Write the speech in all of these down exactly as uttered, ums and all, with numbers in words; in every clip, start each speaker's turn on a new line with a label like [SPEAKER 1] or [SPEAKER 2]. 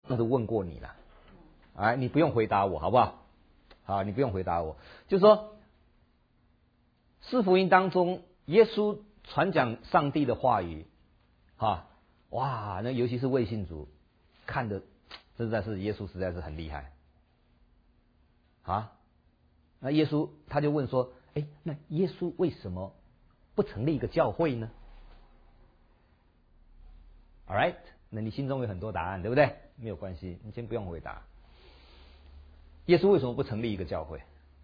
[SPEAKER 1] 那是问过你了，哎，你不用回答我好不好？好，你不用回答我，就是说，四福音当中，耶稣传讲上帝的话语，哈，哇，那尤其是卫信族看的，实在是耶稣实在是很厉害，啊，那耶稣他就问说，哎，那耶稣为什么不成立一个教会呢 ？All right， 那你心中有很多答案，对不对？没有关系，你先不用回答。耶稣为什么不成立一个教会？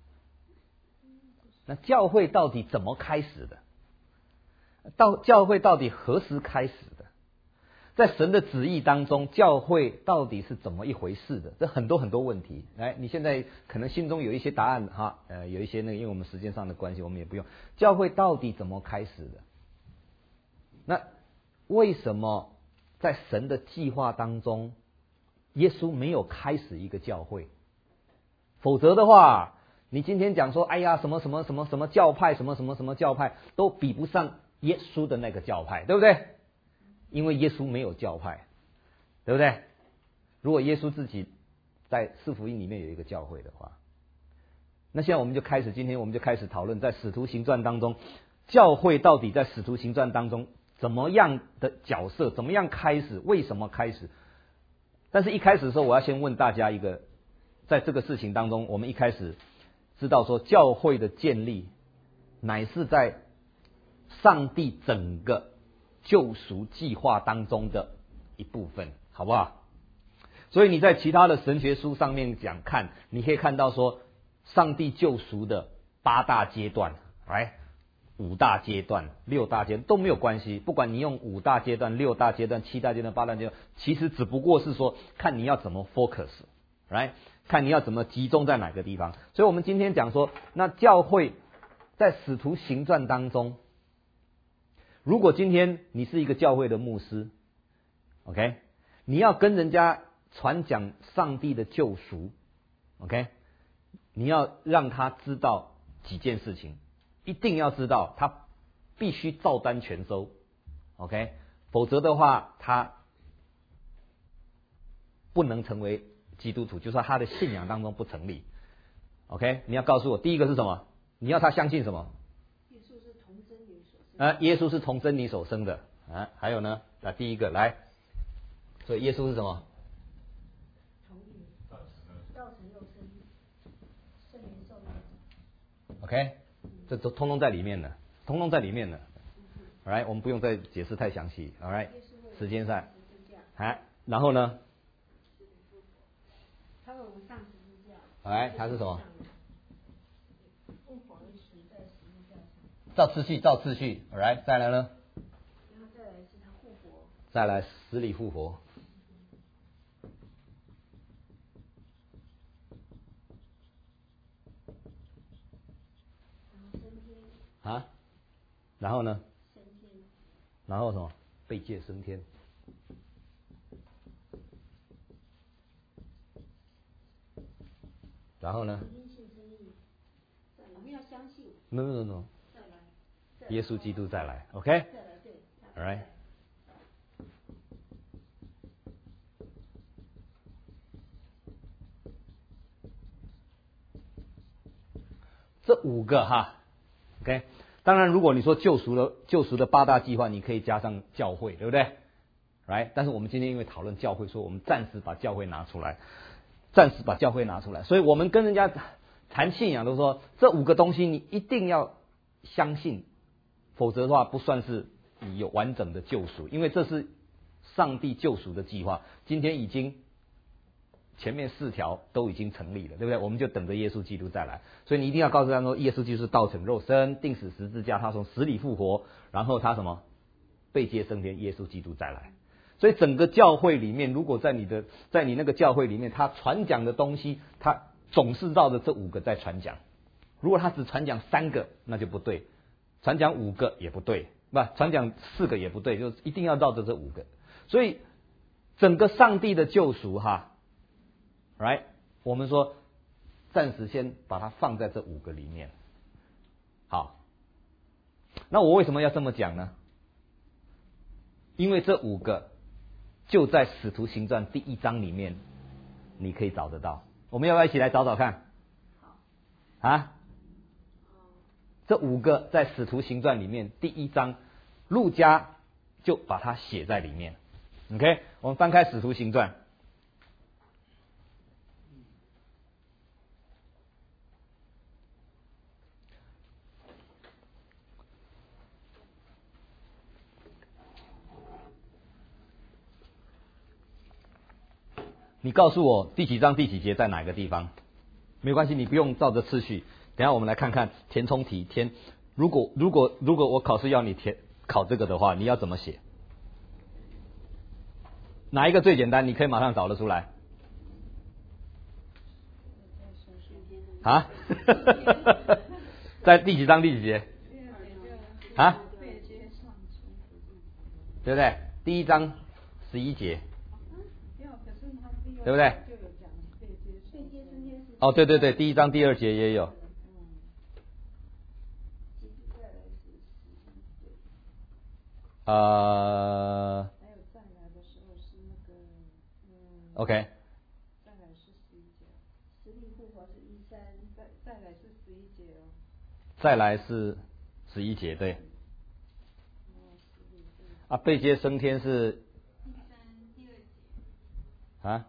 [SPEAKER 1] 那教会到底怎么开始的？到教会到底何时开始的？在神的旨意当中，教会到底是怎么一回事的？这很多很多问题。来，你现在可能心中有一些答案哈，呃，有一些那个，因为我们时间上的关系，我们也不用。教会到底怎么开始的？那为什么在神的计划当中，耶稣没有开始一个教会？否则的话，你今天讲说，哎呀，什么什么什么什么教派，什么什么什么教派，都比不上耶稣的那个教派，对不对？因为耶稣没有教派，对不对？如果耶稣自己在四福音里面有一个教会的话，那现在我们就开始，今天我们就开始讨论，在使徒行传当中，教会到底在使徒行传当中怎么样的角色，怎么样开始，为什么开始？但是一开始的时候，我要先问大家一个，在这个事情当中，我们一开始知道说，教会的建立乃是在上帝整个救赎计划当中的一部分，好不好？所以你在其他的神学书上面讲看，你可以看到说，上帝救赎的八大阶段，来五大阶段、六大阶段都没有关系，不管你用五大阶段、六大阶段、七大阶段、八大阶段，其实只不过是说看你要怎么 focus， 来看你要怎么集中在哪个地方。所以我们今天讲说，那教会在使徒行传当中，如果今天你是一个教会的牧师 ，OK， 你要跟人家传讲上帝的救赎 ，OK， 你要让他知道几件事情，一定要知道，他必须照单全收 ，OK， 否则的话，他不能成为基督徒，就是说他的信仰当中不成立 ，OK， 你要告诉我，第一个是什么？你要他相信什么？啊，耶稣是从真理所生的啊，还有呢，那第一个来，所以耶稣是什么？OK， 这都通通在里面的，通通在里面的。Alright， 我们不用再解释太详细。Alright， 时间上，啊，然后呢？Alright， 他是什么？照次序，照次序 ，Alright， 再来呢？再来是他复活。再来死里复活。啊？然后呢？升天。然后什么？被借升天。然后呢？我们要相信。No no no。耶稣基督再来 ，OK？ All right。这五个哈 ，OK。当然，如果你说救赎的救赎的八大计划，你可以加上教会，对不对 ？Right？ 但是我们今天因为讨论教会，所以我们暂时把教会拿出来，暂时把教会拿出来。所以我们跟人家谈信仰都说，这五个东西你一定要相信。否则的话，不算是你有完整的救赎，因为这是上帝救赎的计划。今天已经前面四条都已经成立了，对不对？我们就等着耶稣基督再来。所以你一定要告诉他说，耶稣基督是道成肉身，钉死十字架，他从死里复活，然后他什么被接升天，耶稣基督再来。所以整个教会里面，如果在你的在你那个教会里面，他传讲的东西，他总是绕着这五个在传讲。如果他只传讲三个，那就不对。传讲五个也不对，不，传讲四个也不对，就一定要绕着这五个。所以整个上帝的救赎哈 ，right， 我们说暂时先把它放在这五个里面。好，那我为什么要这么讲呢？因为这五个就在使徒行传第一章里面，你可以找得到。我们要不要一起来找找看？啊？这五个在使徒行传里面第一章，路加就把它写在里面。OK， 我们翻开使徒行传。你告诉我第几章第几节在哪个地方？没关系，你不用照着次序。等一下我们来看看填充题。填，如果如果如果我考试要你填考这个的话，你要怎么写？哪一个最简单？你可以马上找得出来。啊？在第几章第几节？啊？对不对？第一章十一节。对不对？哦，对对对，第一章第二节也有。呃。还有再来的时候是那个，嗯 ，OK。再来是十一节，死里复活是一三，再再来是十一节哦。再来是十一节，对。啊，被接升天是。第三第二节。啊。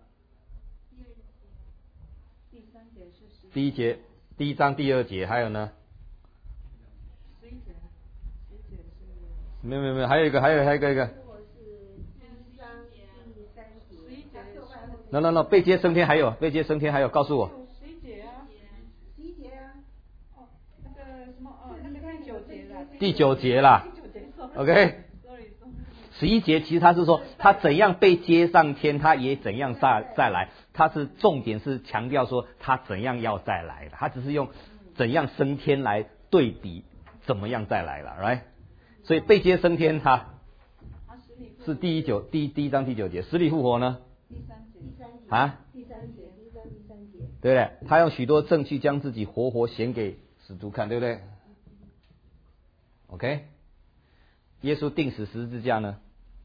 [SPEAKER 1] 第一节，第一章第二节，还有呢？十一节，十一节是。没有没有没有，还有一个，还有还有一个一个。no no no， 被接升天还有，被接升天还有，告诉我。十一节啊，十一节啊，哦，那个什么哦，那个第九节啦。第九节啦。第九节 ，OK。十一节其实他是说他怎样被接上天，他也怎样再再来。他是重点是强调说他怎样要再来的，他只是用怎样升天来对比怎么样再来了 ，right？ 所以被接升天他是第一九第第一章第九节，死里复活呢？第三节，第三节啊，第三节，第三第三节，对不对？他用许多证据将自己活活显给使徒看，对不对 ？OK， 耶稣钉死十字架呢？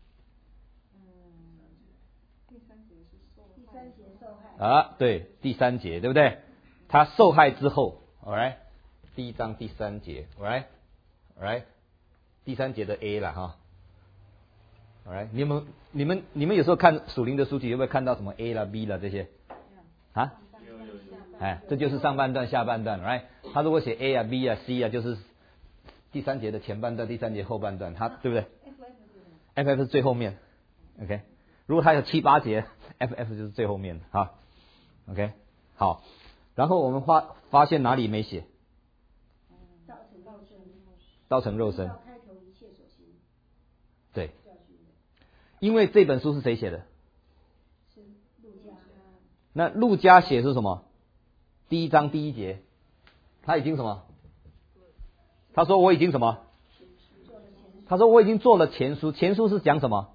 [SPEAKER 1] 啊，对，第三节，对不对？他受害之后 ，alright， 第一章第三节 ，alright，alright， 第三节的 A 了哈 ，alright， 你们你们你们有时候看属灵的书籍，有没有看到什么 A 啦 B 啦这些？啊？哎，这就是上半段下半段 ，right？ 他如果写 A 啊 B 啊 C 啊，就是第三节的前半段，第三节后半段，他对不对 ？F F 是最后面 ，OK。如果他有七八节 ，F F 就是最后面哈。OK， 好，然后我们发发现哪里没写？道成肉身。道成肉身。对。因为这本书是谁写的？是路加。那路加写是什么？第一章第一节，他已经什么？他说我已经什么？他说我已经做了前书，前书是讲什么？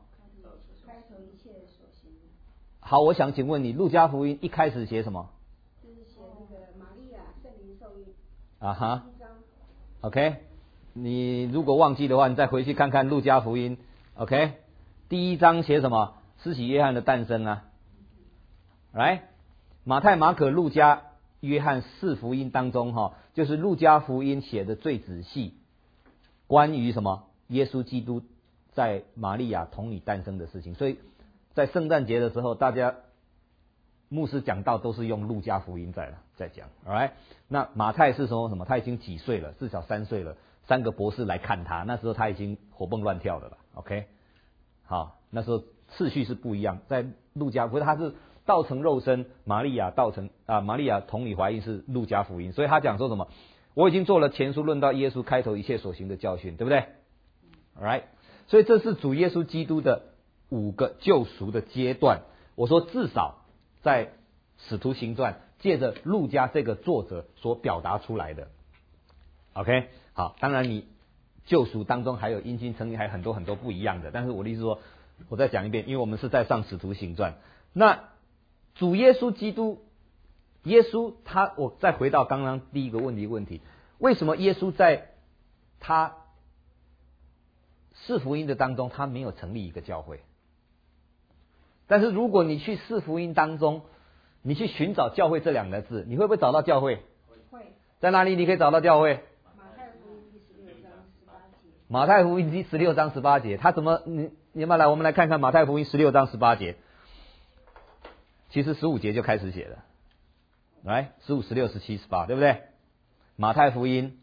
[SPEAKER 1] 好，我想请问你，路加福音一开始写什么？就是写那个玛利亚圣灵受孕。啊哈。OK， 你如果忘记的话，你再回去看看路加福音。OK， 第一章写什么？施洗约翰的诞生啊。来，马太、马可、路加、约翰四福音当中哈，就是路加福音写的最仔细，关于什么？耶稣基督在玛利亚童女诞生的事情，所以。在圣诞节的时候，大家牧师讲道都是用路加福音在在讲 ，alright？ 那马太是说什么？他已经几岁了？至少三岁了。三个博士来看他，那时候他已经活蹦乱跳的了。OK， 好，那时候次序是不一样。在路加，不是他是道成肉身，玛利亚道成啊，玛利亚童女怀孕是路加福音，所以他讲说什么？我已经做了前书论到耶稣开头一切所行的教训，对不对 ？alright， 所以这是主耶稣基督的。五个救赎的阶段，我说至少在使徒行传借着路加这个作者所表达出来的 OK， 好，当然你救赎当中还有因信称义，还有很多很多不一样的，但是我的意思说，我再讲一遍，因为我们是在上使徒行传，那主耶稣基督，耶稣他，我再回到刚刚第一个问题问题，为什么耶稣在他四福音的当中他没有成立一个教会？ 但是如果你去四福音当中，你去寻找教会这两个字，你会不会找到教会？
[SPEAKER 2] 会。
[SPEAKER 1] 在哪里你可以找到教会？
[SPEAKER 2] 马太福音第十六章十八节。
[SPEAKER 1] 马太福音第十六章十八节，他怎么？你你要不要来？我们来看看马太福音十六章十八节。其实十五节就开始写了，来十五、十六、十七、十八，对不对？马太福音，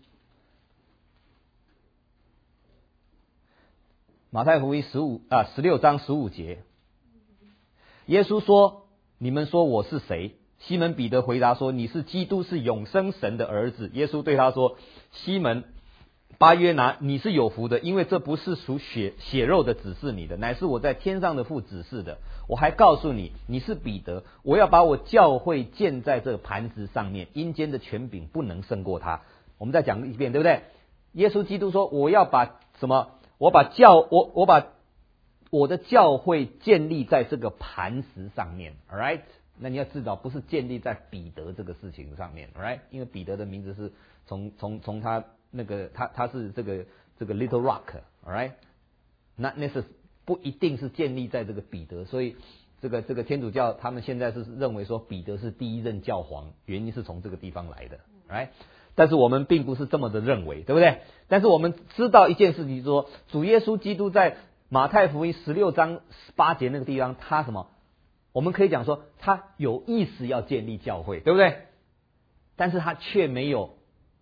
[SPEAKER 1] 马太福音十五啊十六章十五节，耶稣说：“你们说我是谁？”西门彼得回答说：“你是基督，是永生神的儿子。”耶稣对他说：“西门巴约拿，你是有福的，因为这不是属血血肉的指示你的，乃是我在天上的父指示的。我还告诉你，你是彼得，我要把我教会建在这磐石上面，阴间的权柄不能胜过他。”我们再讲一遍，对不对？耶稣基督说：“我要把什么？我把教我我把我的教会建立在这个磐石上面 ，all right？” 那你要知道，不是建立在彼得这个事情上面 ，all right？ 因为彼得的名字是从从从他那个他他是这个这个 Little Rock，all right？ 那那是不一定是建立在这个彼得，所以这个这个天主教他们现在是认为说彼得是第一任教皇，原因是从这个地方来的 ，right？ 但是我们并不是这么的认为，对不对？但是我们知道一件事情，说主耶稣基督在马太福音十六章十八节那个地方，他什么？我们可以讲说，他有意识要建立教会，对不对？但是他却没有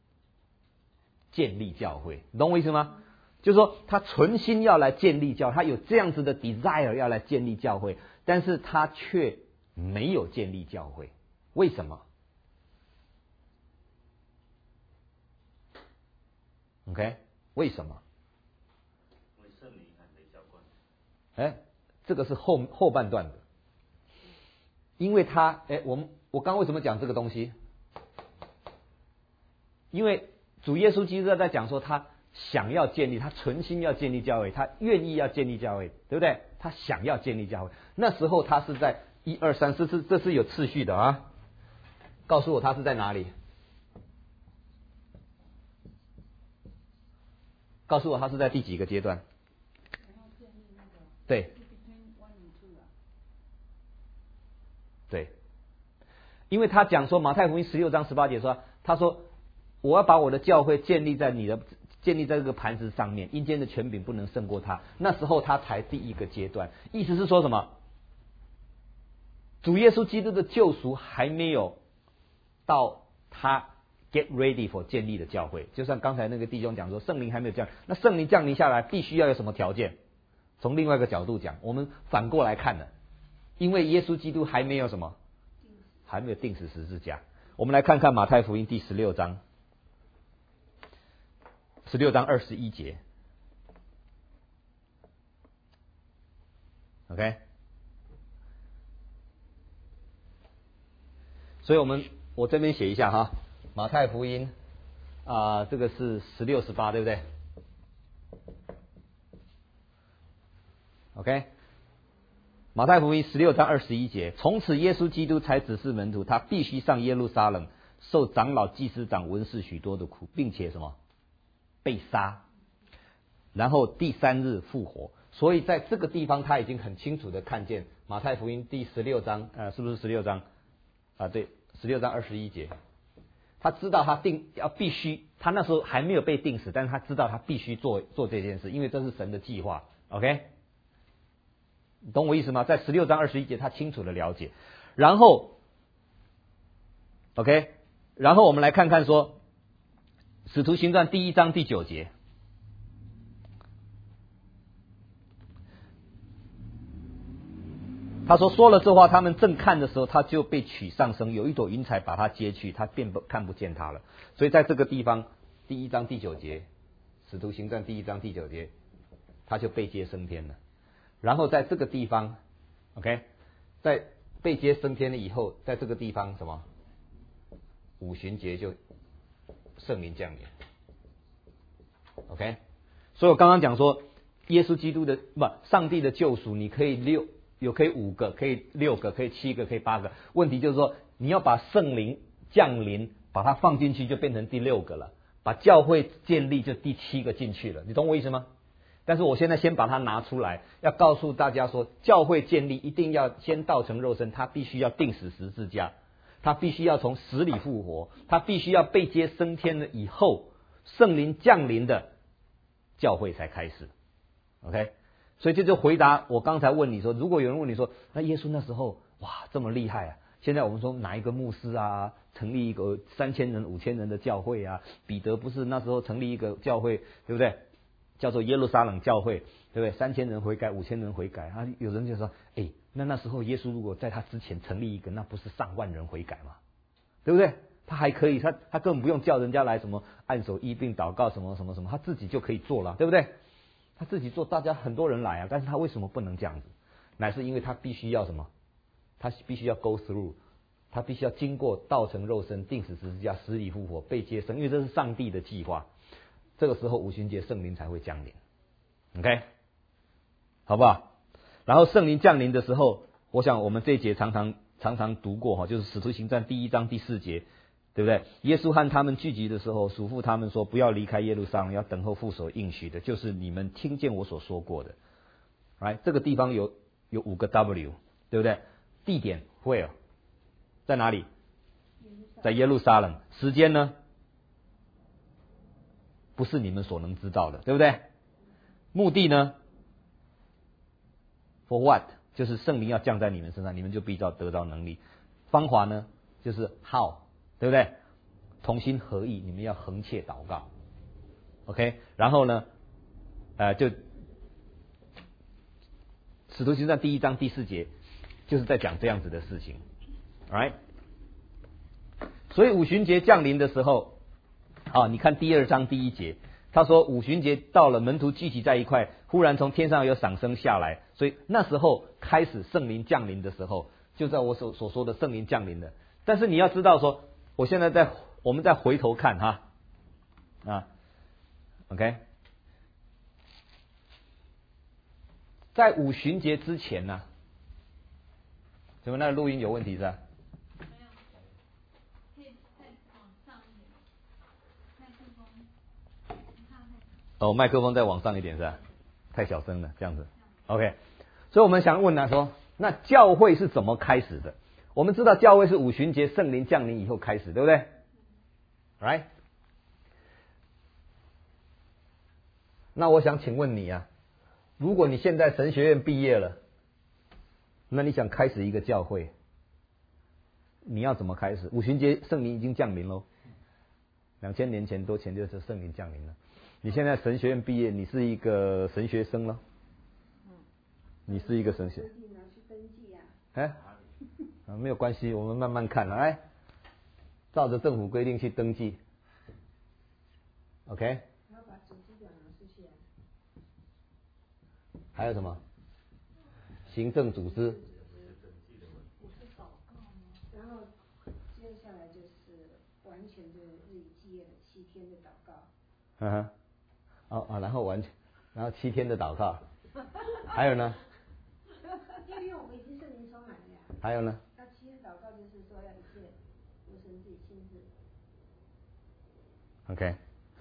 [SPEAKER 1] 建立教会，你懂我意思吗？就是说，他存心要来建立教会，他有这样子的 desire 要来建立教会，但是他却没有建立教会，为什么 ？OK， 为什么？
[SPEAKER 3] 因为圣灵还没浇灌。
[SPEAKER 1] 哎，这个是后后半段的，因为他，哎，我们我刚为什么讲这个东西？因为主耶稣基督在讲说，他想要建立，他存心要建立教会，他愿意要建立教会，对不对？他想要建立教会，那时候他是在一二三四，这这是有次序的啊。告诉我他是在哪里？告诉我他是在第几个阶段？对，对，因为他讲说马太福音十六章十八节说，他说我要把我的教会建立在你的建立在这个磐石上面，阴间的权柄不能胜过他。那时候他才第一个阶段，意思是说什么？主耶稣基督的救赎还没有到他 get ready for 建立的教会。就像刚才那个弟兄讲说，圣灵还没有降，那圣灵降临下来，必须要有什么条件？从另外一个角度讲，我们反过来看了，因为耶稣基督还没有什么，还没有钉死十字架。我们来看看马太福音第十六章，十六章二十一节 ，OK。所以我们我这边写一下哈，马太福音啊、呃，这个是十六十八，对不对 ？OK， 马太福音十六章二十一节，从此耶稣基督才指示门徒，他必须上耶路撒冷，受长老、祭司长、文士许多的苦，并且什么被杀，然后第三日复活。所以在这个地方，他已经很清楚的看见马太福音第十六章，呃，是不是十六章啊？对，十六章二十一节。他知道他定要必须，他那时候还没有被定死，但是他知道他必须做做这件事，因为这是神的计划。OK， 你懂我意思吗？在十六章二十一节，他清楚的了解。然后 ，OK， 然后我们来看看说，《使徒行传》第一章第九节。他说说了这话，他们正看的时候，他就被取上升，有一朵云彩把他接去，他便不看不见他了。所以在这个地方，第一章第九节，《使徒行传》第一章第九节，他就被接升天了。然后在这个地方 ，OK， 在被接升天了以后，在这个地方什么？五旬节就圣灵降临 ，OK。所以我刚刚讲说，耶稣基督的不，上帝的救赎，你可以六。有可以五个，可以六个，可以七个，可以八个。问题就是说，你要把圣灵降临，把它放进去，就变成第六个了；把教会建立，就第七个进去了。你懂我意思吗？ 但是我现在先把它拿出来，要告诉大家说，教会建立一定要先道成肉身，它必须要钉死十字架，它必须要从死里复活，它必须要被接升天了以后，圣灵降临的教会才开始。OK， 所以这就回答我刚才问你说，如果有人问你说，那耶稣那时候哇这么厉害啊，现在我们说哪一个牧师啊成立一个三千人五千人的教会啊，彼得不是那时候成立一个教会，对不对？叫做耶路撒冷教会，对不对？三千人悔改，五千人悔改啊。有人就说，哎，那那时候耶稣如果在他之前成立一个，那不是上万人悔改吗？对不对？他还可以，他他根本不用叫人家来什么按手医病祷告什么什么什么，他自己就可以做了，对不对？他自己做，大家很多人来啊，但是他为什么不能这样子？乃是因为他必须要什么？他必须要 go through， 他必须要经过道成肉身、钉死十字架、死里复活、被接生，因为这是上帝的计划。这个时候五旬节圣灵才会降临 ，OK， 好不好？然后圣灵降临的时候，我想我们这一节常常常常读过哈，就是使徒行传第一章第四节，对不对？耶稣和他们聚集的时候，嘱咐他们说，不要离开耶路撒冷，要等候父所应许的，就是你们听见我所说过的。来，这个地方有有五个 W， 对不对？地点 where， 在哪里？在耶路撒冷。时间呢？不是你们所能知道的，对不对？目的呢 ？For what？ 就是圣灵要降在你们身上，你们就必要得到能力。方法呢，就是 how， 对不对？同心合意，你们要恒切祷告。OK， 然后呢，呃，就使徒行传第一章第四节，就是在讲这样子的事情 ，right？ 所以五旬节降临的时候。啊，你看第二章第一节，他说五旬节到了，门徒聚集在一块，忽然从天上有响声下来，所以那时候开始圣灵降临的时候，就在我所所说的圣灵降临的。但是你要知道说，我现在在我们再回头看哈，啊 ，OK， 在五旬节之前呢、啊，怎么那个录音有问题是吧？哦，麦克风再往上一点是吧？太小声了，这样子。OK， 所以我们想问他说，那教会是怎么开始的？我们知道教会是五旬节圣灵降临以后开始，对不对 ？Right？ 那我想请问你啊，如果你现在神学院毕业了，那你想开始一个教会，你要怎么开始？五旬节圣灵已经降临喽，两千年前多前就是圣灵降临了。你现在神学院毕业，你是一个神学生了，你是一个神学，哎，啊，没有关系，我们慢慢看，来，照着政府规定去登记 ，OK。还有什么？行政组织。
[SPEAKER 2] 然后接下来就是完全的日以继夜的七天的祷告。
[SPEAKER 1] 嗯哼。哦啊，然后完全，然后七天的祷告，还有呢？
[SPEAKER 2] 因为我们已经圣灵充满了呀。
[SPEAKER 1] 还有呢？
[SPEAKER 2] 那七天祷告就是说要一切由神自己亲自。
[SPEAKER 1] OK，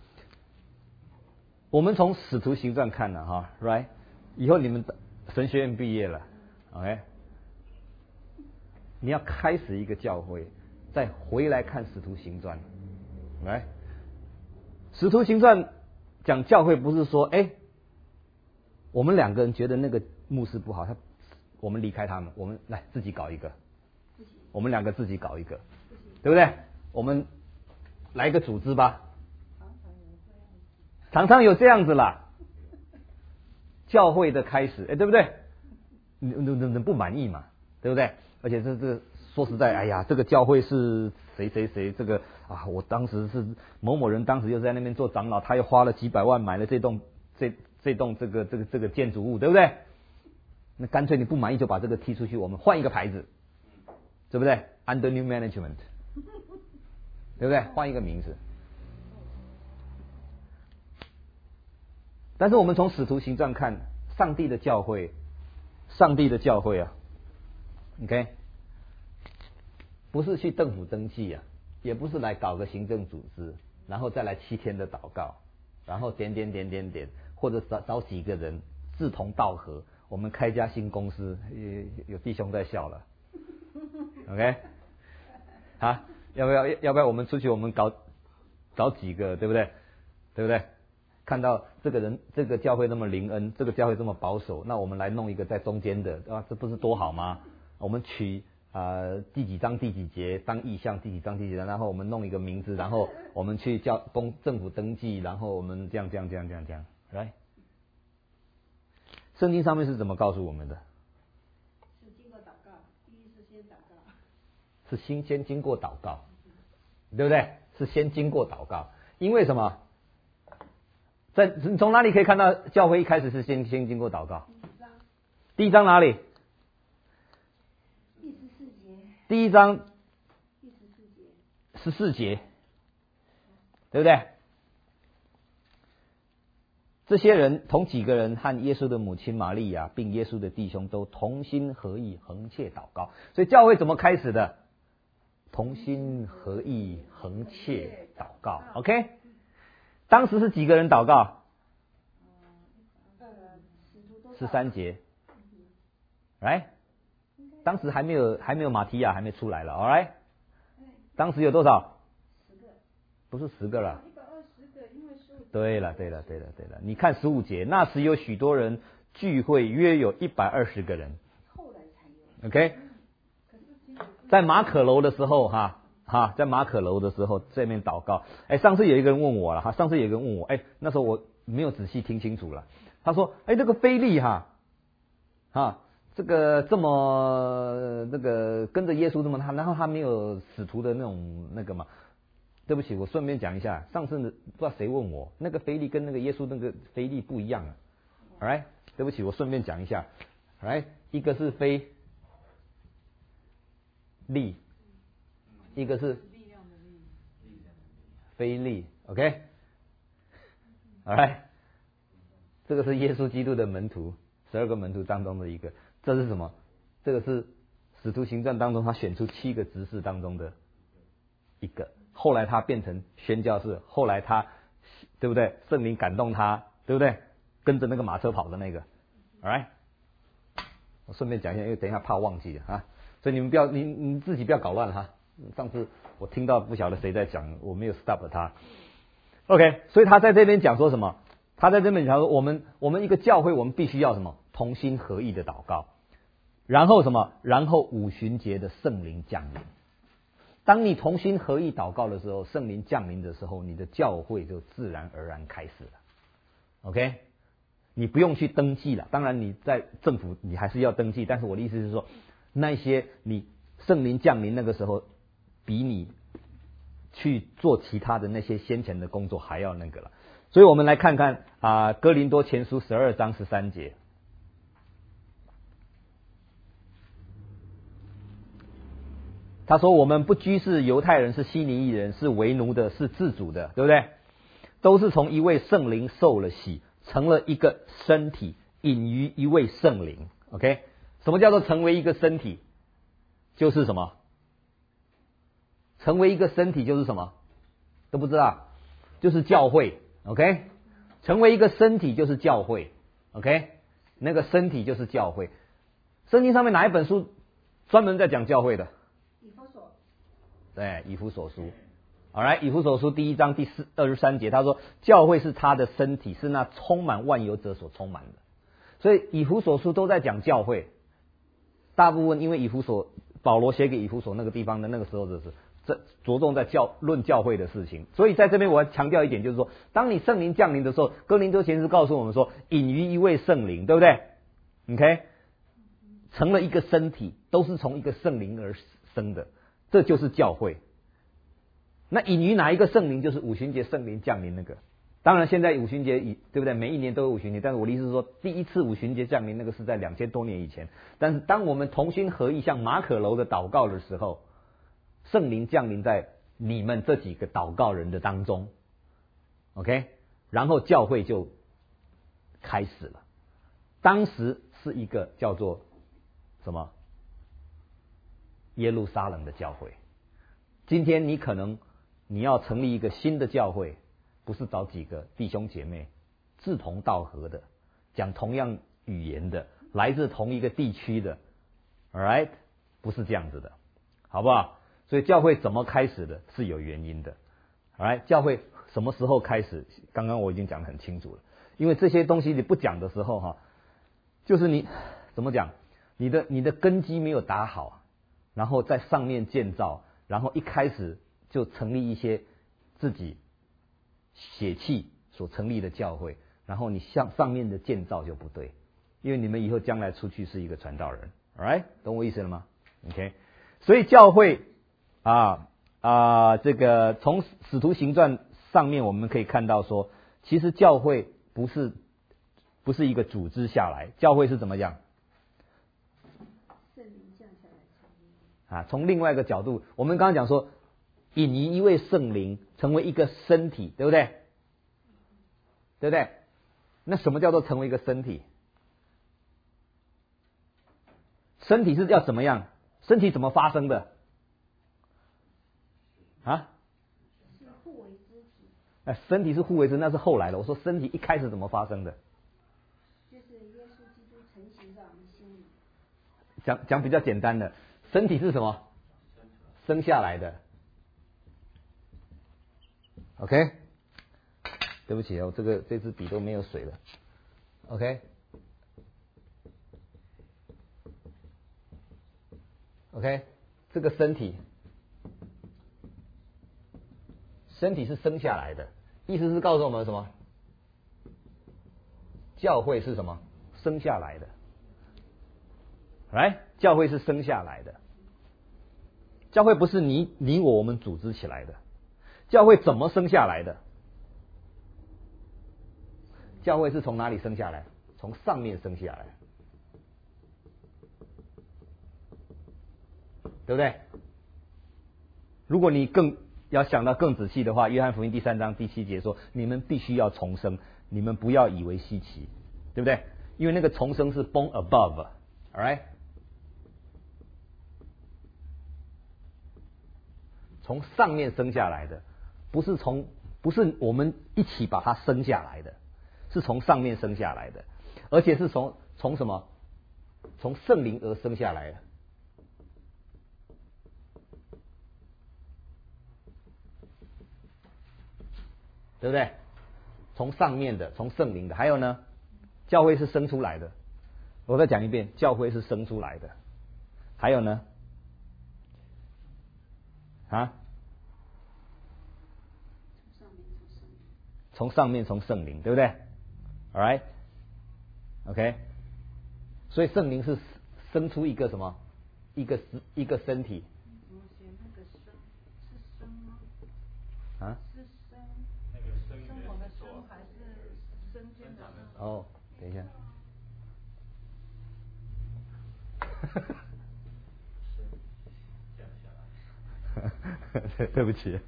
[SPEAKER 1] 我们从使徒行传看了哈 ，right？ 以后你们神学院毕业了 ，OK？ 你要开始一个教会，再回来看使徒行传，来，使徒行传。讲教会不是说，哎，我们两个人觉得那个牧师不好，他我们离开他们，我们来自己搞一个，我们两个自己搞一个，对不对？我们来一个组织吧，常常有这样子啦。教会的开始，哎，对不对？你你你你不满意嘛，对不对？而且这这说实在，哎呀，这个教会是谁谁谁，这个啊，我当时是某某人，当时又在那边做长老，他又花了几百万买了这栋这这栋这个这个这个建筑物，对不对？那干脆你不满意就把这个踢出去，我们换一个牌子，对不对 ？Under new management， 对不对？换一个名字。但是我们从使徒行传看，上帝的教会，上帝的教会啊 ，OK， 不是去政府登记啊，也不是来搞个行政组织，然后再来七天的祷告，然后点点点点点， 或者找找几个人志同道合，我们开家新公司，有有弟兄在笑了 ，OK， 啊，要不要要不要我们出去我们搞找几个，对不对？对不对？看到这个人这个教会那么灵恩，这个教会这么保守，那我们来弄一个在中间的啊，这不是多好吗？我们取啊、呃、第几章第几节当意象，第几章第几节，然后我们弄一个名字，然后我们去叫公政府登记，然后我们这样这样这样这样这样，来，圣经上面是怎么告诉我们的？
[SPEAKER 2] 是经过祷告，第一是先祷告，
[SPEAKER 1] 是先先经过祷告，对不对？是先经过祷告，因为什么？在你从哪里可以看到教会一开始是先先经过祷告？
[SPEAKER 2] 第一章，
[SPEAKER 1] 第一章哪里？
[SPEAKER 2] 第十四节，
[SPEAKER 1] 第一章
[SPEAKER 2] 第十四节，
[SPEAKER 1] 十四节，对不对？这些人同几个人和耶稣的母亲玛利亚，并耶稣的弟兄都同心合意，恒切祷告。所以教会怎么开始的？同心合意，恒切祷告。OK。当时是几个人祷告？十三节，来，当时还没有还没有马提亚还没出来了 ，all right？ 当时有多少？
[SPEAKER 2] 十个，
[SPEAKER 1] 不是十个了。
[SPEAKER 2] 一百二十个，因为十五。
[SPEAKER 1] 对了，对了，对了，对了。你看十五节，那时有许多人聚会，约有一百二十个人。
[SPEAKER 2] 后来才有。
[SPEAKER 1] OK， 在马可楼的时候，哈。哈，在马可楼的时候，这边祷告。哎，上次有一个人问我了，哈，上次有一个人问我，哎，那时候我没有仔细听清楚了。他说，哎，这个腓利哈，哈，这个这么那个跟着耶稣这么他，然后他没有使徒的那种那个嘛。对不起，我顺便讲一下，上次不知道谁问我，那个腓利跟那个耶稣那个腓利不一样啊。All right， 对不起，我顺便讲一下。All right， 一个是腓利。一个是腓利 ，OK， alright， 这个是耶稣基督的门徒，十二个门徒当中的一个。这是什么？这个是使徒行传当中他选出七个执事当中的一个。后来他变成宣教士，后来他对不对？圣灵感动他，对不对？跟着那个马车跑的那个 ，alright。我顺便讲一下，因为等一下怕忘记了啊，所以你们不要，你你自己不要搞乱了哈。上次我听到不晓得谁在讲，我没有 stop 他。OK， 所以他在这边讲说什么？他在这边讲说，我们我们一个教会，我们必须要什么？同心合意的祷告，然后什么？然后五旬节的圣灵降临。当你同心合意祷告的时候，圣灵降临的时候，你的教会就自然而然开始了。OK， 你不用去登记了。当然你在政府你还是要登记，但是我的意思是说，那些你圣灵降临那个时候。比你去做其他的那些先前的工作还要那个了，所以我们来看看啊，哥林多前书十二章十三节，他说：“我们不拘是犹太人，是希尼裔人，是为奴的，是自主的，对不对？都是从一位圣灵受了洗，成了一个身体，隐于一位圣灵。OK， 什么叫做成为一个身体？就是什么？”成为一个身体就是什么？都不知道，就是教会 ，OK？ 成为一个身体就是教会 ，OK？ 那个身体就是教会。圣经上面哪一本书专门在讲教会的？
[SPEAKER 2] 以弗所。
[SPEAKER 1] 对，以弗所书。好来，以弗所书第一章第四二十三节，他说教会是他的身体，是那充满万有者所充满的。所以以弗所书都在讲教会，大部分因为以弗所保罗写给以弗所那个地方的那个时候的是。这着重在教论教会的事情，所以在这边我要强调一点，就是说，当你圣灵降临的时候，哥林多前书告诉我们说，隐于一位圣灵，对不对 ？OK， 成了一个身体，都是从一个圣灵而生的，这就是教会。那隐于哪一个圣灵，就是五旬节圣灵降临那个。当然，现在五旬节以对不对？每一年都有五旬节，但是我的意思是说，第一次五旬节降临那个是在两千多年以前。但是当我们同心合意向马可楼的祷告的时候，圣灵降临在你们这几个祷告人的当中 ，OK， 然后教会就开始了。当时是一个叫做什么耶路撒冷的教会。今天你可能你要成立一个新的教会，不是找几个弟兄姐妹志同道合的，讲同样语言的，来自同一个地区的 ，all right， 不是这样子的，好不好？所以教会怎么开始的是有原因的 ，all right， 教会什么时候开始？刚刚我已经讲得很清楚了，因为这些东西你不讲的时候哈，就是你怎么讲，你的你的根基没有打好，然后在上面建造，然后一开始就成立一些自己血气所成立的教会，然后你向上面的建造就不对，因为你们以后将来出去是一个传道人 ，all right， 懂我意思了吗 ？OK， 所以教会啊啊，这个从使徒行传上面我们可以看到说，其实教会不是不是一个组织下来，教会是怎么样？
[SPEAKER 2] 圣灵降下来成立
[SPEAKER 1] 啊，从另外一个角度，我们刚刚讲说，引移一位圣灵成为一个身体，对不对？对不对？那什么叫做成为一个身体？身体是要怎么样？身体怎么发生的？啊？
[SPEAKER 2] 是互为肢体，
[SPEAKER 1] 哎，身体是互为肢，那是后来的。我说身体一开始怎么发生的？
[SPEAKER 2] 就是耶稣基督成型在我们心里。
[SPEAKER 1] 讲讲比较简单的，身体是什么？生下来的。OK， 对不起哦，这个这支笔都没有水了。OK，OK，、OK? OK? 这个身体，身体是生下来的，意思是告诉我们什么？教会是什么？生下来的。来，教会是生下来的。教会不是你你我我们组织起来的。教会怎么生下来的？教会是从哪里生下来？从上面生下来，对不对？如果你更要想到更仔细的话，约翰福音第三章第七节说：“你们必须要重生，你们不要以为稀奇，对不对？因为那个重生是 born above，all right， 从上面生下来的。”不是从不是我们一起把它生下来的，是从上面生下来的，而且是从从什么？从圣灵而生下来的，对不对？从上面的，从圣灵的，还有呢，教会是生出来的。我再讲一遍，教会是生出来的。还有呢？啊？从上面从圣灵，对不对 ？All right， OK， 所以圣灵是生出一个什么？一个一个身体。
[SPEAKER 4] 我写那个生是生吗？
[SPEAKER 1] 啊？
[SPEAKER 4] 是生
[SPEAKER 3] 那个生
[SPEAKER 4] 生活的生还是生间的生？
[SPEAKER 1] 哦，等一下。
[SPEAKER 3] 降下来。
[SPEAKER 1] 对对不起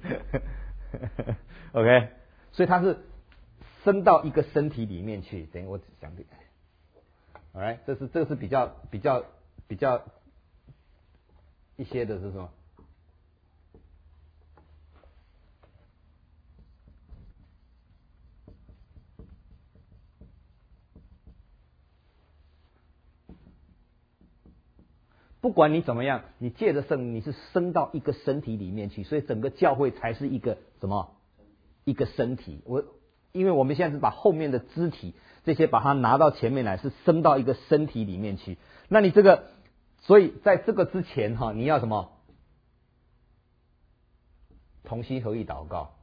[SPEAKER 1] ，OK， 所以它是升到一个身体里面去。等我讲的 ，Alright， 这是这是比较比较比较一些的是什么？不管你怎么样，你借着圣灵，你是升到一个身体里面去，所以整个教会才是一个什么？一个身体。我因为我们现在是把后面的肢体这些把它拿到前面来，是升到一个身体里面去。那你这个，所以在这个之前哈，你要什么？同心合意祷告。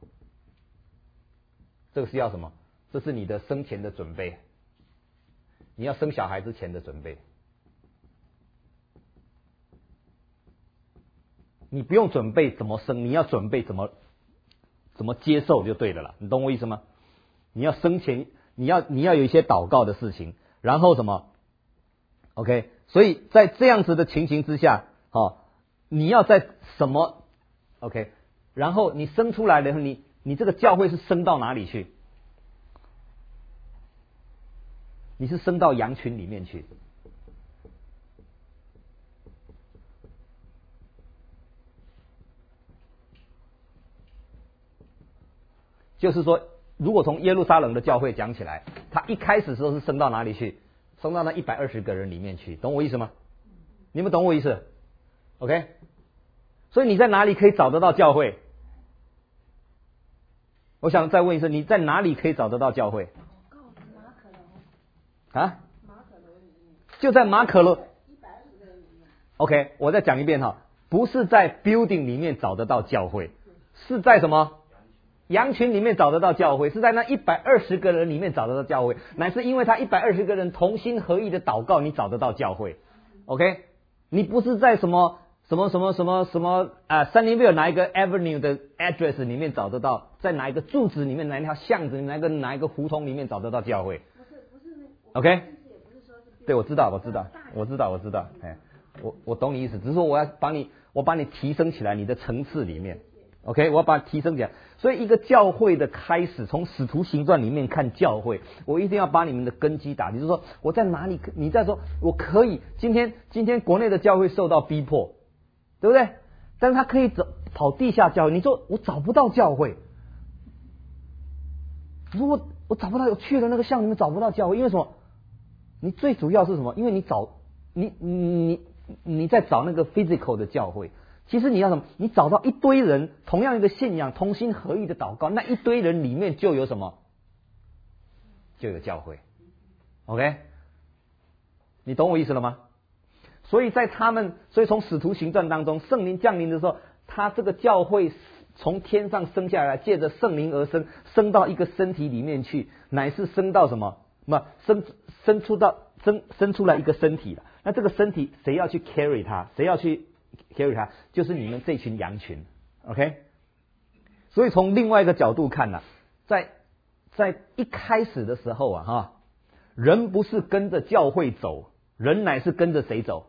[SPEAKER 1] 这个是要什么？这是你的生前的准备，你要生小孩之前的准备。你不用准备怎么生，你要准备怎么怎么接受就对了啦，你懂我意思吗？你要生前，你要你要有一些祷告的事情，然后什么 ？OK， 所以在这样子的情形之下，哦，你要在什么 ？OK， 然后你生出来的，你你这个教会是生到哪里去？你是生到羊群里面去。就是说，如果从耶路撒冷的教会讲起来， 他一开始的时候是升到哪里去？升到那一百二十个人里面去，懂我意思吗？你们懂我意思 ？OK？ 所以你在哪里可以找得到教会？我想再问一次，你在哪里可以找得到教会？
[SPEAKER 2] 马可楼
[SPEAKER 1] 啊？
[SPEAKER 2] 马可楼里面，
[SPEAKER 1] 就在马可楼。
[SPEAKER 2] 一百二十个人里面。
[SPEAKER 1] OK， 我再讲一遍哈，不是在 building 里面找得到教会，是在什么？羊群里面找得到教会，是在那一百二十个人里面找得到教会，乃是因为他一百二十个人同心合意的祷告，你找得到教会。OK， 你不是在什么什么什么什么什么啊 Sunnyvale 哪一个 Avenue 的 address 里面找得到，在哪一个柱子里面，哪一条巷子，哪一个哪一个胡同里面找得到教会。
[SPEAKER 2] 不是不是那
[SPEAKER 1] OK，
[SPEAKER 2] 不是说是
[SPEAKER 1] 对，我知道，我知道，我知道，我知道，哎，我我懂你意思，只是说我要把你，我把你提升起来，你的层次里面 ，OK， 我要把它提升起来。所以一个教会的开始，从使徒行传里面看教会，我一定要把你们的根基打。就是说，我在哪里？你在说我可以，今天今天国内的教会受到逼迫，对不对？但是他可以走跑地下教会。你说我找不到教会，如果我找不到，我去了那个巷里面找不到教会，因为什么？你最主要是什么？因为你找你你你你在找那个 physical 的教会。其实你要什么？你找到一堆人同样一个信仰，同心合意的祷告，那一堆人里面就有什么？就有教会。OK， 你懂我意思了吗？所以在他们，所以从使徒行传当中，圣灵降临的时候，他这个教会从天上升下来，借着圣灵而生，升到一个身体里面去，乃是升到什么？那生生出到生生出来一个身体了。那这个身体谁要去 carry 它？谁要去 carry 它？就是你们这群羊群 ，OK？ 所以从另外一个角度看呢、啊，在在一开始的时候啊，哈，人不是跟着教会走，人乃是跟着谁走？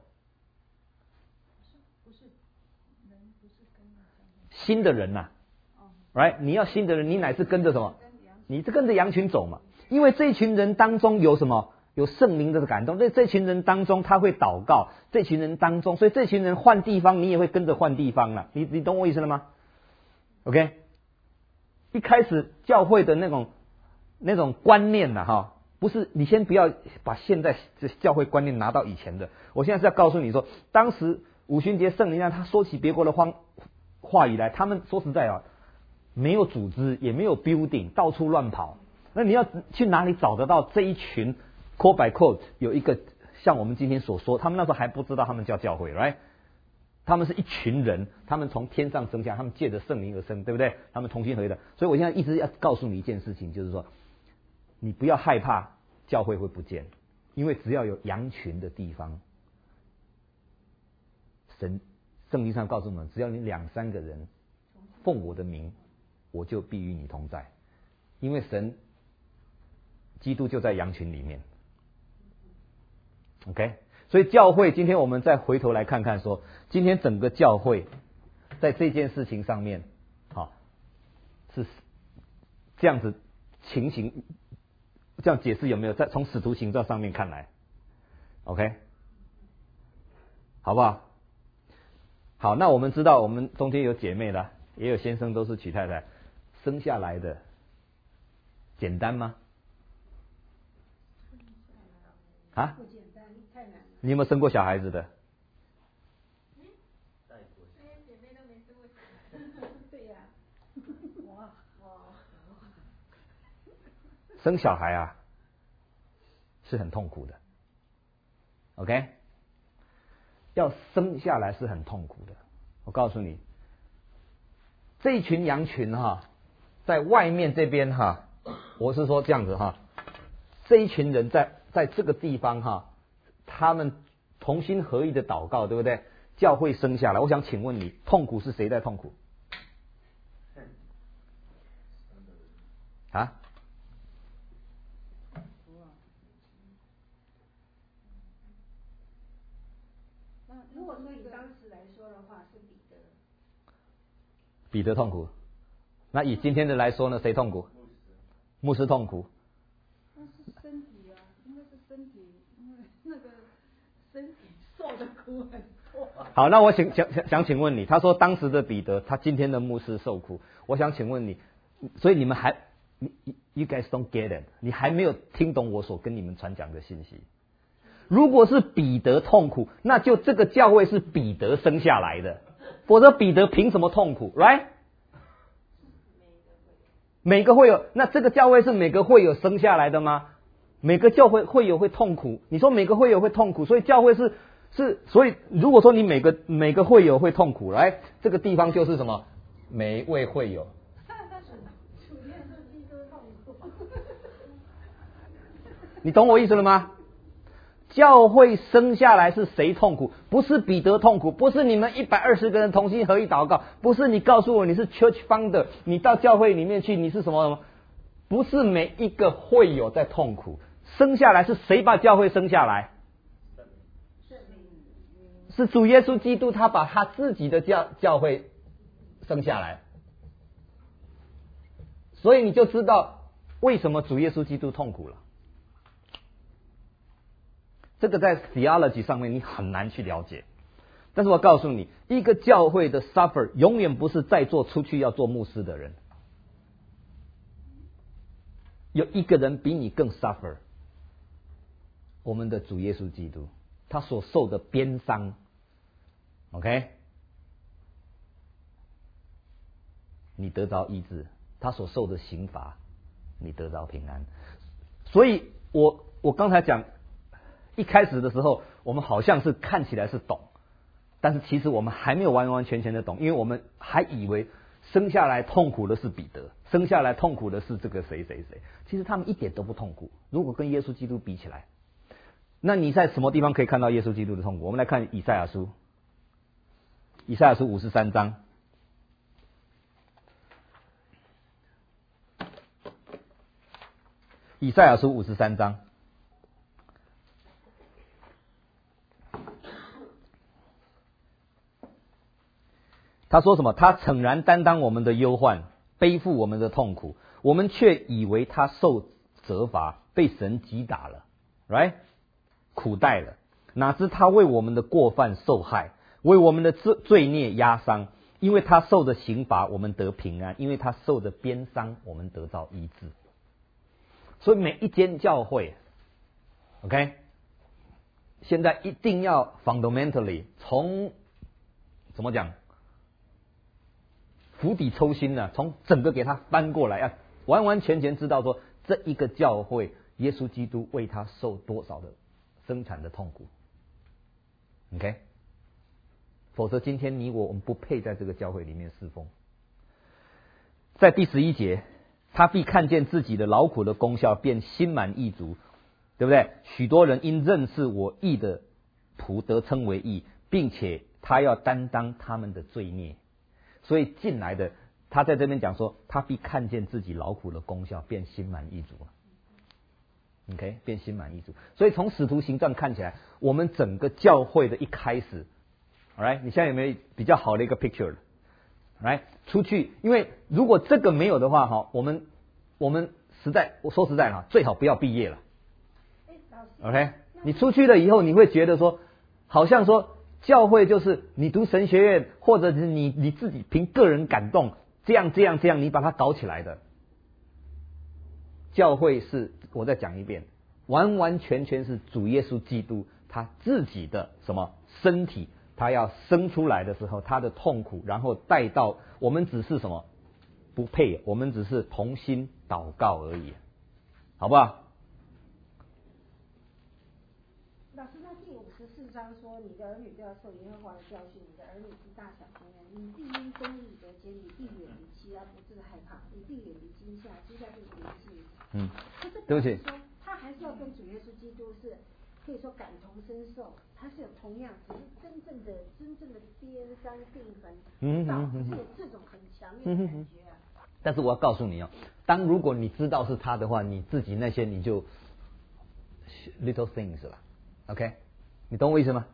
[SPEAKER 4] 不是人，不是跟着
[SPEAKER 1] 新的人呐、啊、，right？ 你要新的人，你乃是跟着什么？你是跟着羊群走嘛？因为这一群人当中有什么？有圣灵的感动。这这群人当中他会祷告，这群人当中，所以这群人换地方，你也会跟着换地方了。你你懂我意思了吗 ？OK， 一开始教会的那种那种观念呐、啊，哈，不是你先不要把现在这教会观念拿到以前的。我现在是要告诉你说，当时五旬节圣灵让他说起别国的话话语来，他们说实在啊，没有组织，也没有 building， 到处乱跑。那你要去哪里找得到这一群 quote by quote 有一个像我们今天所说，他们那时候还不知道他们叫教会 ，right？ 他们是一群人，他们从天上升下，他们借着圣灵而生，对不对？他们同心合一的。所以我现在一直要告诉你一件事情，就是说，你不要害怕教会会不见，因为只要有羊群的地方，神圣经上告诉我们，只要你两三个人奉我的名，我就必与你同在，因为神。基督就在羊群里面 ，OK， 所以教会今天我们再回头来看看说，今天整个教会在这件事情上面，好是这样子情形，这样解释有没有？在从使徒行传上面看来 ，OK， 好不好？好，那我们知道我们中间有姐妹的，也有先生都是娶太太，生下来的简单吗？啊？
[SPEAKER 2] 不简单，太难了。
[SPEAKER 1] 你有没有生过小孩子的？
[SPEAKER 2] 姐妹都没生过小孩。对呀、啊。哇哇。
[SPEAKER 1] 生小孩啊，是很痛苦的。OK， 要生下来是很痛苦的。我告诉你，这一群羊群哈，在外面这边哈，我是说这样子哈，这一群人在。在这个地方哈，他们同心合意的祷告，对不对？教会生下来，我想请问你，痛苦是谁在痛苦？啊？
[SPEAKER 2] 那如果说以当时来说的话，是彼得。
[SPEAKER 1] 彼得痛苦。那以今天的来说呢，谁痛苦？牧师痛苦。
[SPEAKER 4] 那是身体啊，应该是身体，因为那个身体受的苦很多。
[SPEAKER 1] 好，那我想想想请问你，他说当时的彼得，他今天的牧师受苦，我想请问你，所以你们还 You guys don't get it， 你还没有听懂我所跟你们传讲的信息。如果是彼得痛苦，那就这个教会是彼得生下来的，否则彼得凭什么痛苦 ？Right？ 每个会有，那这个教会是每个会有生下来的吗？每个教会会有会痛苦，你说每个会有会痛苦，所以教会是是，所以如果说你每个每个会有会痛苦，来这个地方就是什么？每一位会有。你懂我意思了吗？教会生下来是谁痛苦？不是彼得痛苦，不是你们一百二十个人同心合一祷告，不是你告诉我你是 church founder， 你到教会里面去你是什么什么？不是每一个会有在痛苦，生下来是谁把教会生下来？是主耶稣基督，他把他自己的教教会生下来，所以你就知道为什么主耶稣基督痛苦了。这个在 theology 上面你很难去了解，但是我告诉你，一个教会的 suffer 永远不是在座出去要做牧师的人，有一个人比你更 suffer， 我们的主耶稣基督，他所受的鞭伤 ，OK， 你得着医治，他所受的刑罚，你得着平安。所以我我刚才讲。一开始的时候，我们好像是看起来是懂，但是其实我们还没有完完全全的懂，因为我们还以为生下来痛苦的是彼得，生下来痛苦的是这个谁谁谁，其实他们一点都不痛苦。如果跟耶稣基督比起来，那你在什么地方可以看到耶稣基督的痛苦？我们来看以赛亚书，以赛亚书五十三章。以赛亚书五十三章。他说什么？他诚然担当我们的忧患，背负我们的痛苦，我们却以为他受责罚，被神击打了 ，right？ 苦待了。哪知他为我们的过犯受害，为我们的罪罪孽压伤。因为他受的刑罚，我们得平安；因为他受的鞭伤，我们得到医治。所以每一间教会 ，OK， 现在一定要 fundamentally 从怎么讲？釜底抽薪呢、啊，从整个给他翻过来，要完完全全知道说这一个教会，耶稣基督为他受多少的生产的痛苦 ，OK？ 否则今天你我我们不配在这个教会里面侍奉。在第十一节，他必看见自己的劳苦的功效，便心满意足，对不对？许多人因认识我义的仆得称为义，并且他要担当他们的罪孽。所以进来的，他在这边讲说，他必看见自己劳苦的功效，便心满意足。OK， 便心满意足。所以从使徒行传看起来，我们整个教会的一开始 ，alright， 你现在有没有比较好的一个 picture？ 来出去，因为如果这个没有的话，哈，我们我们实在，我说实在哈，最好不要毕业了。OK， 你出去了以后，你会觉得说，好像说。教会就是你读神学院，或者是你你自己凭个人感动，这样这样这样，你把它搞起来的。教会是，我再讲一遍，完完全全是主耶稣基督他自己的什么身体，他要生出来的时候，他的痛苦，然后带到我们只是什么不配，我们只是同心祷告而已，好不好？
[SPEAKER 2] 老师，那第五十四章说，你的儿女都要受耶和华的教训，你的儿女是大小平安，你必因公义得坚，你必远离欺压，不致害怕，你必远离惊吓，惊吓就是离弃。
[SPEAKER 1] 嗯，对不起。
[SPEAKER 2] 说他还是要跟主耶稣基督是可以说感同身受，他是有同样，只是真正的真正的鞭伤病痕，嗯嗯嗯，是有这种很强烈的感觉啊。
[SPEAKER 1] 但是我要告诉你哦，当如果你知道是他的话，你自己那些你就 little things 了。OK， 你懂我意思吗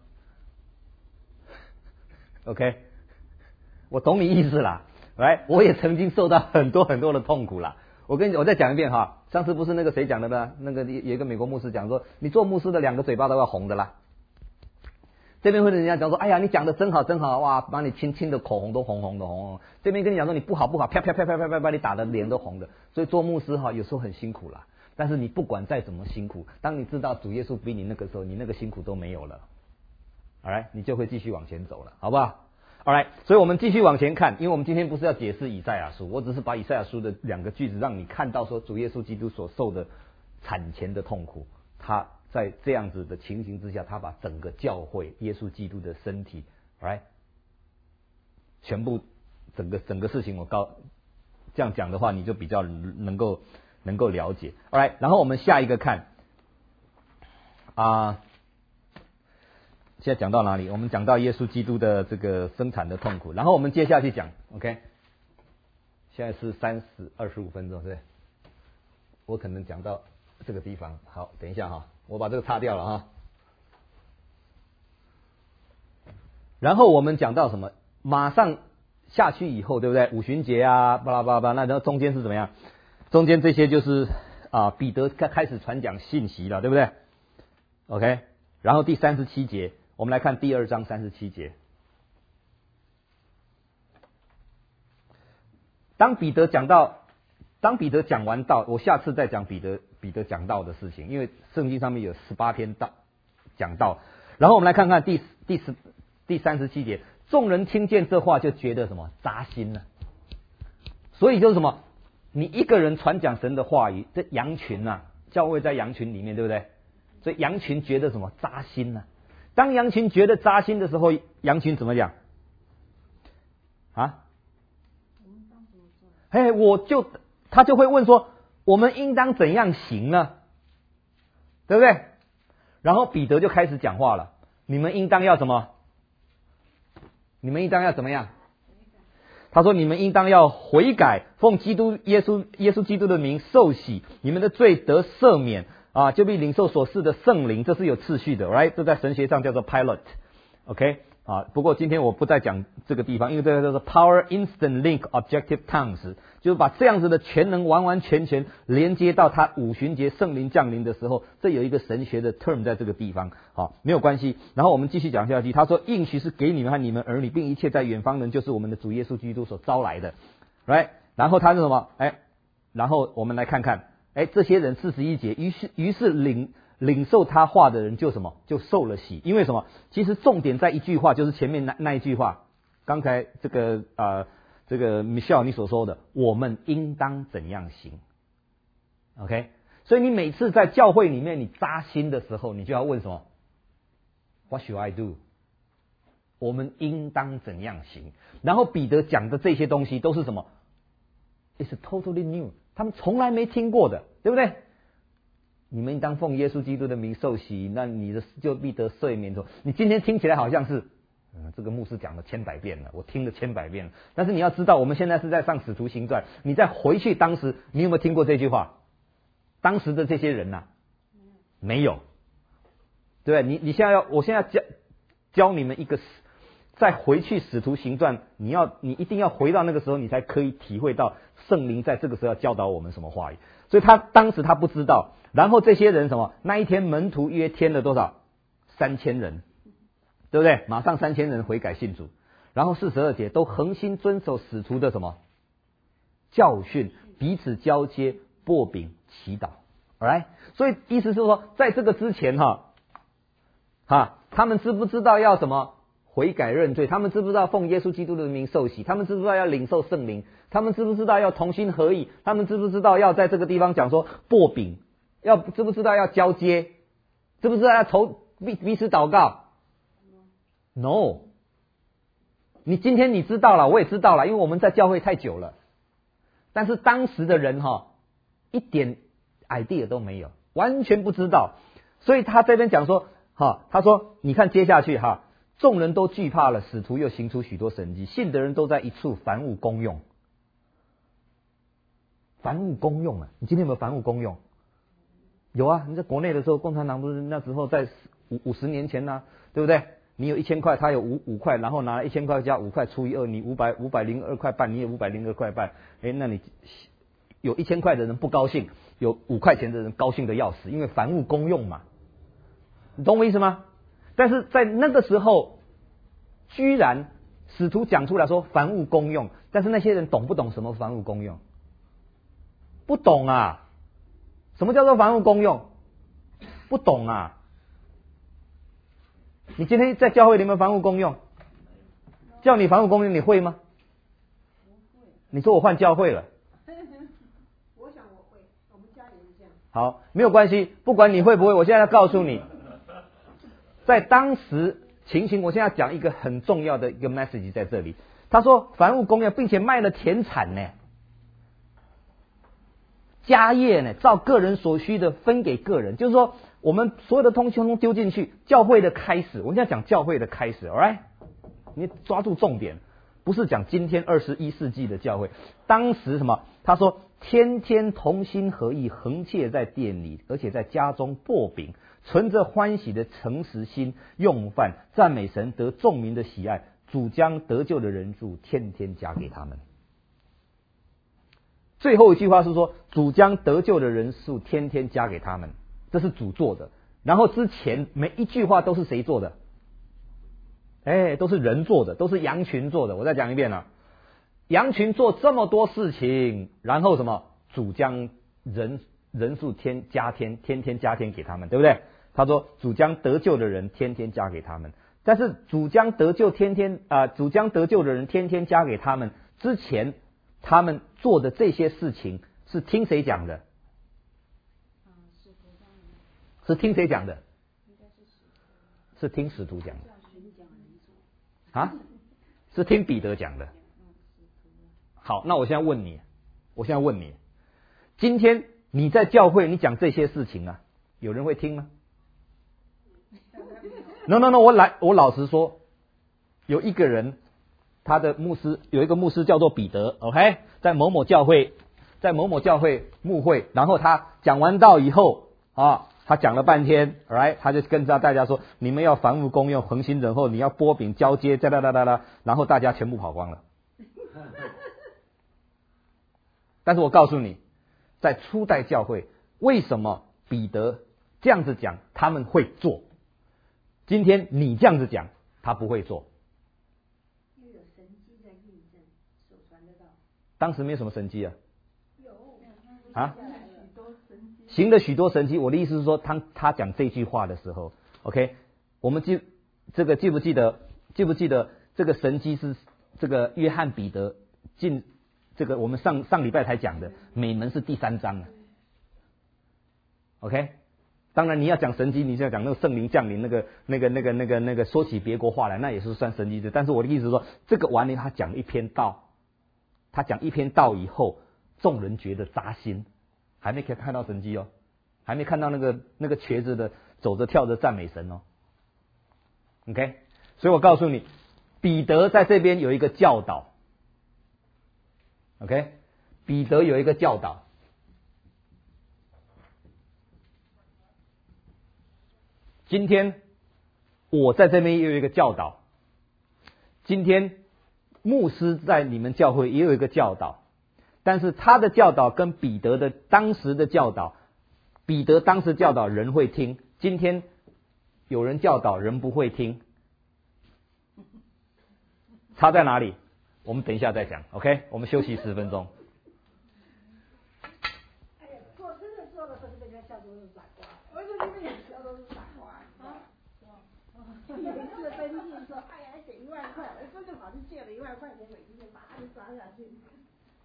[SPEAKER 1] ？OK， 我懂你意思啦。来，我也曾经受到很多很多的痛苦啦。我跟你，我再讲一遍哈。上次不是那个谁讲的呢？那个有一个美国牧师讲说，你做牧师的两个嘴巴都要红的啦。 这边会跟人家讲说，哎呀，你讲的真好真好，哇，把你亲亲的口红都红红的红红。这边跟你讲说你不好不好，啪啪啪啪啪啪，把你打的脸都红的。所以做牧师哈，有时候很辛苦啦。但是你不管再怎么辛苦，当你知道主耶稣比你那个时候，你那个辛苦都没有了。Alright， 你就会继续往前走了，好不好 ？Alright， 所以我们继续往前看，因为我们今天不是要解释以赛亚书，我只是把以赛亚书的两个句子让你看到说主耶稣基督所受的产前的痛苦，他在这样子的情形之下，他把整个教会耶稣基督的身体 ，Alright， 全部整个整个事情我告这样讲的话，你就比较能够能够了解 ，Alright， 然后我们下一个看啊。呃现在讲到哪里？我们讲到耶稣基督的这个生产的痛苦，然后我们接下去讲 ，OK？ 现在是三十二十五分钟，对，我可能讲到这个地方。好，等一下哈，我把这个擦掉了哈。然后我们讲到什么？马上下去以后，对不对？五旬节啊，巴拉巴拉巴拉，那然后中间是怎么样？中间这些就是啊，彼得开开始传讲信息了，对不对 ？OK？ 然后第三十七节。我们来看第二章三十七节。当彼得讲到，当彼得讲完道，我下次再讲彼得彼得讲道的事情，因为圣经上面有十八篇道讲道。然后我们来看看第第十第三十七节，众人听见这话就觉得什么扎心了。所以就是什么，你一个人传讲神的话语，这羊群啊，教会在羊群里面，对不对？所以羊群觉得什么扎心了。当羊群觉得扎心的时候，羊群怎么讲？啊？嘿，我就他就会问说，我们应当怎样行呢？对不对？然后彼得就开始讲话了，你们应当要什么？你们应当要怎么样？他说：“你们应当要悔改，奉基督耶稣耶稣基督的名受洗，你们的罪得赦免。”啊，就必领受所赐的圣灵，这是有次序的 ，right？ 这在神学上叫做 pilot，OK？ 啊，不过今天我不再讲这个地方，因为这个叫做 power instant link objective tongues， 就是把这样子的全能完完全全连接到他五旬节圣灵降临的时候，这有一个神学的 term 在这个地方，好，没有关系。然后我们继续讲下去，他说应许是给你们和你们儿女，并一切在远方人，就是我们的主耶稣基督所招来的 ，right？ 然后他是什么？哎，然后我们来看看。哎，这些人四十一节，于是于是领领受他话的人就什么，就受了洗。因为什么？其实重点在一句话，就是前面那那一句话。刚才这个呃，这个 Michelle 你所说的，我们应当怎样行 ？OK， 所以你每次在教会里面你扎心的时候，你就要问什么 ？What should I do？ 我们应当怎样行？然后彼得讲的这些东西都是什么 ？It's totally new。他们从来没听过的，对不对？你们应当奉耶稣基督的名受洗，那你的就必得赦免。你今天听起来好像是，嗯，这个牧师讲了千百遍了，我听了千百遍了。但是你要知道，我们现在是在上使徒行传，你再回去当时，你有没有听过这句话？当时的这些人呐、啊，没有，对不对？你你现在要，我现在教教你们一个。再回去使徒行传，你要你一定要回到那个时候，你才可以体会到圣灵在这个时候要教导我们什么话语。所以他当时他不知道，然后这些人什么？那一天门徒约添了多少？三千人，对不对？马上三千人悔改信主。然后四十二节都恒心遵守使徒的什么教训，彼此交接，擘饼祈祷。Alright， 所以意思是说，在这个之前哈，哈，他们知不知道要什么？悔改认罪，他们知不知道奉耶稣基督的名受洗？他们知不知道要领受圣灵？他们知不知道要同心合意？他们知不知道要在这个地方讲说擘饼？要知不知道要交接？知不知道要筹彼彼此祷告 ？No， 你今天你知道了，我也知道了，因为我们在教会太久了。但是当时的人哈，一点 idea 都没有，完全不知道。所以他这边讲说，哈，他说你看接下去哈。众人都惧怕了，使徒又行出许多神迹，信的人都在一处，凡物公用。凡物公用啊！你今天有没有凡物公用？有啊！你在国内的时候，共产党不是那时候在五五十年前呢、啊，对不对？你有一千块，他有五五块，然后拿一千块加五块除以二，你五百五百零二块半，你也五百零二块半。哎，那你有一千块的人不高兴，有五块钱的人高兴的要死，因为凡物公用嘛。你懂我意思吗？ 但是在那个时候，居然使徒讲出来说凡物公用，但是那些人懂不懂什么凡物公用？不懂啊！什么叫做凡物公用？不懂啊！你今天在教会里面凡物公用，叫你凡物公用，你会吗？你说我换教会了。
[SPEAKER 2] 我想我会，我们家里是这样。
[SPEAKER 1] 好，没有关系，不管你会不会，我现在要告诉你，在当时情形，我现在讲一个很重要的一个 message 在这里。他说凡物公用，并且卖了田产呢，家业呢，照个人所需的分给个人，就是说我们所有的通通丢进去，教会的开始，我现在讲教会的开始 ，alright， 你抓住重点，不是讲今天二十一世纪的教会，当时什么？他说天天同心合意，横切在店里，而且在家中擘饼，存着欢喜的诚实心用饭，赞美神，得众民的喜爱，主将得救的人数天天加给他们。最后一句话是说，主将得救的人数天天加给他们，这是主做的。然后之前每一句话都是谁做的？哎，都是人做的，都是羊群做的。我再讲一遍了，羊群做这么多事情，然后什么？主将人人数天加天，天天加天给他们，对不对？他说主将得救的人天天加给他们，但是主将得救天天啊、呃，主将得救的人天天加给他们之前，他们做的这些事情是听谁讲的？是听谁讲的？是听使徒讲的。啊？是听彼得讲的。好，那我现在问你，我现在问你，今天你在教会你讲这些事情啊，有人会听吗 ？No No No， 我来，我老实说，有一个人，他的牧师有一个牧师叫做彼得 ，OK， 在某某教会，在某某教会牧会，然后他讲完道以后啊。他讲了半天 ，right， 他就跟大家说：“你们要凡物公用，恒心仁厚，你要拨饼交接，哒哒哒哒哒。”然后大家全部跑光了。但是我告诉你，在初代教会，为什么彼得这样子讲，他们会做？今天你这样子讲，他不会做。
[SPEAKER 2] 因为有神迹在印证所传的道。
[SPEAKER 1] 当时没有什么神迹啊。
[SPEAKER 2] 有
[SPEAKER 1] 啊？行了许多神迹，我的意思是说，他他讲这句话的时候 ，OK， 我们记这个记不记得？记不记得这个神迹是这个约翰彼得进这个我们上上礼拜才讲的，美门是第三章啊 ，OK。当然你要讲神迹，你就要讲那个圣灵降临，那个那个那个那个那个说起别国话来，那也是算神迹的。但是我的意思是说，这个完了他讲一篇道，他讲一篇道以后，众人觉得扎心。还没看到神迹哦，还没看到那个那个瘸子的走着跳着赞美神哦。OK， 所以我告诉你，彼得在这边有一个教导。OK， 彼得有一个教导。今天我在这边也有一个教导。今天牧师在你们教会也有一个教导。但是他的教导跟彼得的当时的教导，彼得当时教导人会听，今天有人教导人不会听，差在哪里？我们等一下再讲 ，OK？ 我们休息十分钟。
[SPEAKER 2] 哎呀，做真的做的时候，被人家笑都是傻瓜。我说你们也笑都是傻瓜啊！有一次登记说，哎呀，给一万块，我真的跑去借了一万块钱美金，把他就抓下去。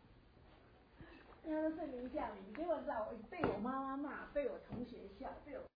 [SPEAKER 2] 因为圣灵降临，结果知道我被我妈妈骂，被我同学笑，被我。